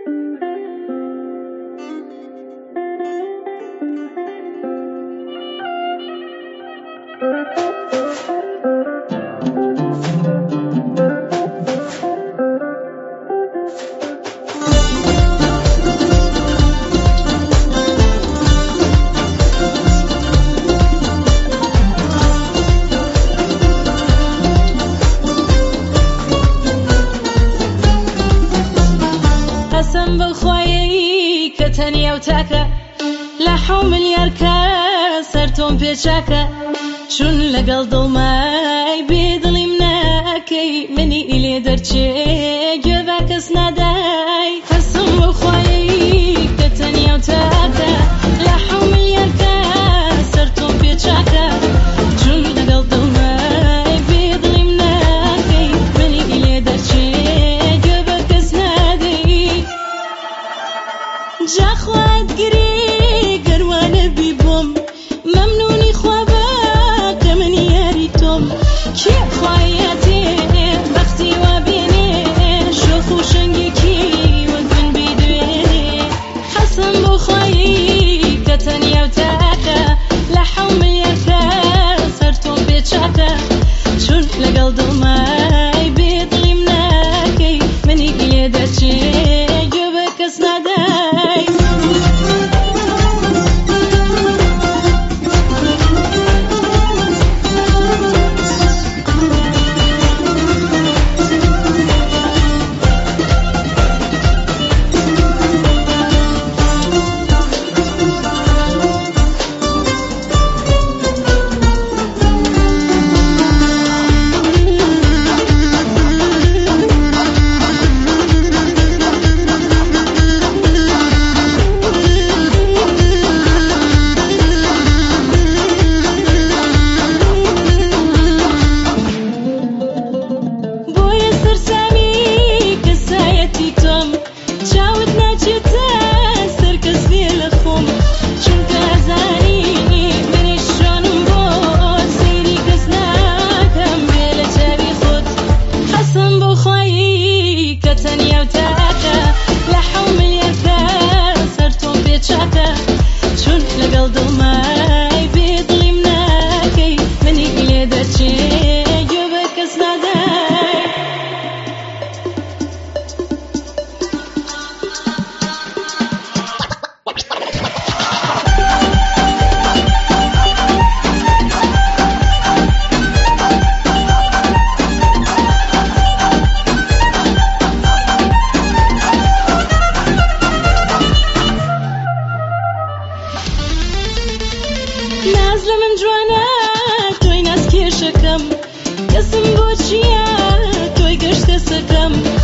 قسم بخوایی که تنیا و تاکه لحو ملیار کس سرتون پیچاکه چون لگل دڵمای بێدڵیم ناکەی منی ئیلێ دەرچێ گوێ بە کەس نادای قسم بخوایی که تنیا و تاکه لحو ملیار کس سرتون پیچاکه چون لگل دڵمای بێدڵیم ناکەی منی ئیلێ دەرچێ گوێ بە کەس نادەی جا خوات گری گەروانە بی بۆم مەمنونی خوابە کە منی یاری تۆم کێ خوایەتێ بەختی وا بێنێ شۆخ و شەنگێکی وەک من بیدوێنێ قەسەم بۆ خوایی کە تەنیا و تاکە لە حەومەیەکە سەر تۆم پێچاکە چون لەگەڵ دڵمای بێدڵیم ناکەی منی گلێ دەرچێ گوێ بە کەس نادای چون لەگەڵ دڵمای بێدڵیم ناکەی منی گلێ دەرچێ گوێ بە کەس نادای ناز لە من جوانە تۆی ناز کێشەکەم کەسم بۆ چییە تۆی گەشتە سەکەم